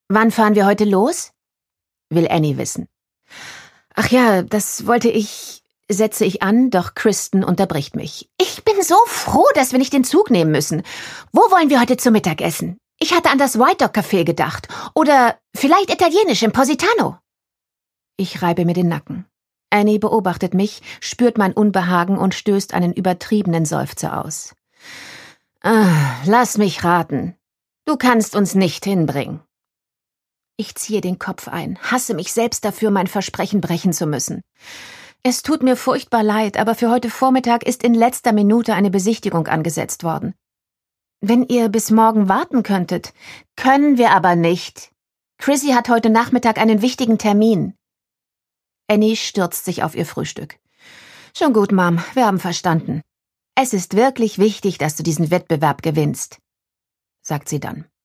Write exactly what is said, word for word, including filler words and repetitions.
Wann fahren wir heute los? Will Annie wissen. Ach ja, das wollte ich, setze ich an, doch Kristen unterbricht mich. Ich bin so froh, dass wir nicht den Zug nehmen müssen. Wo wollen wir heute zu Mittag essen? Ich hatte an das White Dog Café gedacht. Oder vielleicht italienisch im Positano. Ich reibe mir den Nacken. Annie beobachtet mich, spürt mein Unbehagen und stößt einen übertriebenen Seufzer aus. Ah, lass mich raten. Du kannst uns nicht hinbringen. Ich ziehe den Kopf ein, hasse mich selbst dafür, mein Versprechen brechen zu müssen. Es tut mir furchtbar leid, aber für heute Vormittag ist in letzter Minute eine Besichtigung angesetzt worden. Wenn ihr bis morgen warten könntet. Können wir aber nicht. Chrissy hat heute Nachmittag einen wichtigen Termin. Annie stürzt sich auf ihr Frühstück. Schon gut, Mom, wir haben verstanden. Es ist wirklich wichtig, dass du diesen Wettbewerb gewinnst, sagt sie dann.